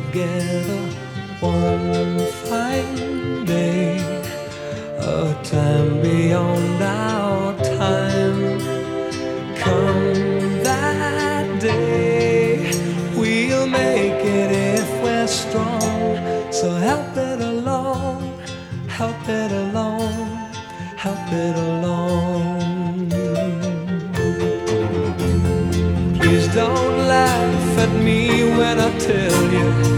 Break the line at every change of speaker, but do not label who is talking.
together one fine day, a time beyond our time. Come that day, we'll make it if we're strong. So help it along, help it along, help it along. Please don't laugh at me when I tell you